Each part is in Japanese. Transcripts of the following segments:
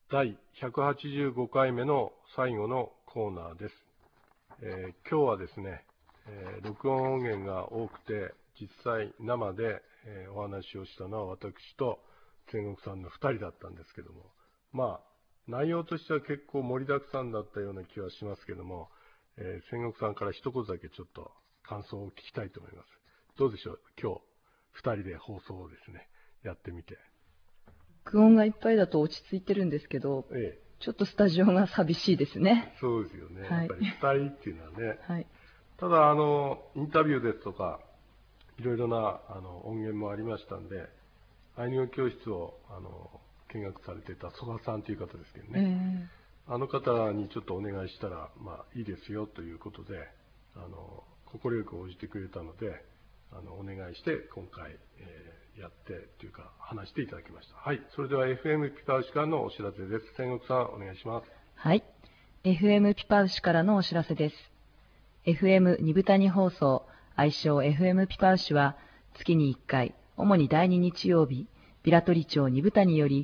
第185回目の最後のコーナーです。今日はですね、録音音源が多くて、実際生で、お話をしたのは私と千石さんの2人だったんですけども、内容としては結構盛りだくさんだったような気はしますけども、千石さんから一言だけちょっと感想を聞きたいと思います。どうでしょう、今日2人で放送をですね、やってみて。 録音がいっぱいだと落ち着いてるんですけど、ちょっとスタジオが寂しいですね。 そうですよね。やっぱり2人っていうのはね。 はい、 ただインタビューですとか、いろいろな音源もありましたんで、アイヌ語教室を見学されていた曽我さんという方ですけどね、あの方にちょっとお願いしたら、いいですよということで、快く応じてくれたので、お願いして今回、やってというか話していただきました。はい、それでは FM ピパウシからのお知らせです。千石さん、お願いします。 はい、FM ピパウシからのお知らせです。FM 二部谷放送、愛称 FM ピパウシは月に1回、主に第2日曜日、平取町二部谷より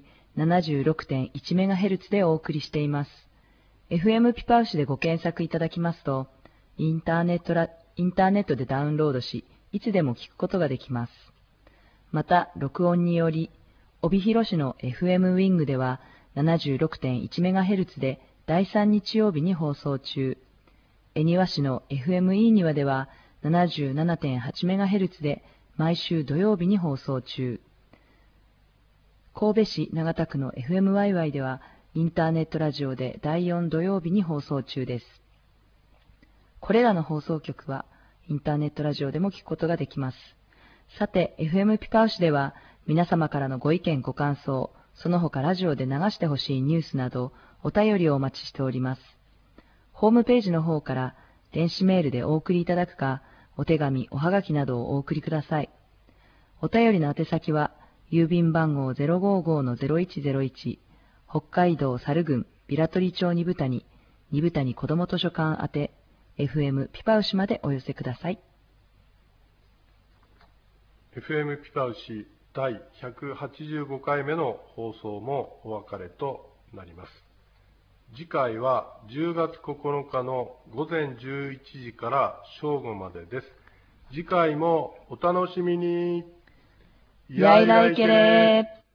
76.1MHz でお送りしています。FM ピパウシでご検索いただきますと、インターネットでダウンロードし、いつでも聞くことができます。また、録音により、帯広市の FM ウィングでは 76.1MHz で第3日曜日に放送中、恵庭市の FM イーニワでは 77.8MHz で毎週土曜日に放送中、神戸市長田区の FM ワイワイではインターネットラジオで第4土曜日に放送中です。これらの放送局はインターネットラジオでも聞くことができます。さて、FM ピパウシでは皆様からのご意見ご感想、その他ラジオで流してほしいニュースなどお便りをお待ちしております。ホームページの方から電子メールでお送りいただくか、お手紙、おはがきなどをお送りください。お便りの宛先は、郵便番号 055-0101、北海道猿郡平取町二部谷子ども図書館宛て、FM ピパウシまでお寄せください。 FM ピパウシ第185回目の放送もお別れとなります。次回は10月9日の午前11時から正午までです。次回もお楽しみに。 やいらいけれー。